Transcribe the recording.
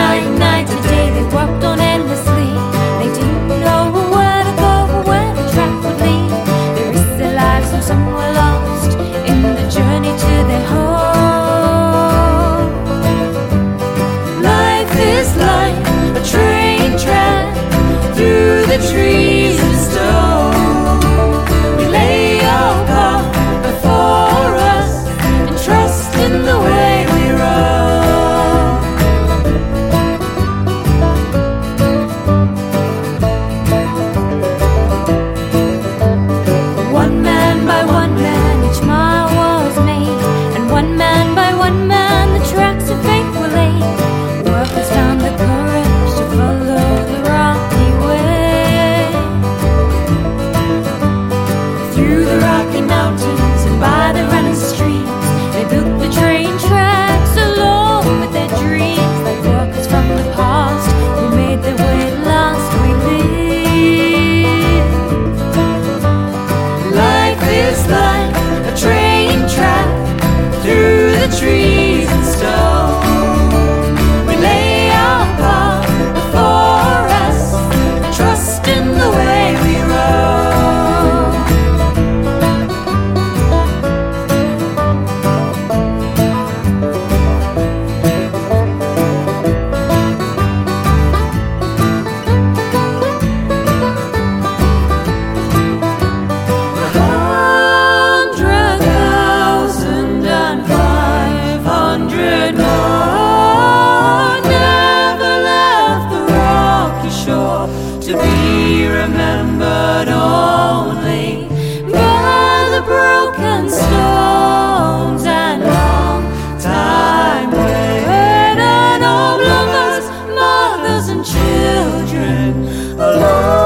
night and night to day they walked on endlessly. They didn't know where to go or where the track would lead. They risked their lives and some were lost in the journey to their home. Life is like a train track through the trees of stone. We lay our path before us and trust in the way we roam. One man by one man each mile was made, and one man by one man the tracks of faith were laid. Workers found the courage to follow the rocky way. Through the rocky mountains and by the running streams, they built the train tracks along with their dreams. Like workers from the past who made their way at last, we live. Life is like a train track through the trees and stone. We lay our path before us and trust in the way we roam. To be remembered only by the broken stones and long time waiting on all lovers, mothers and children alone.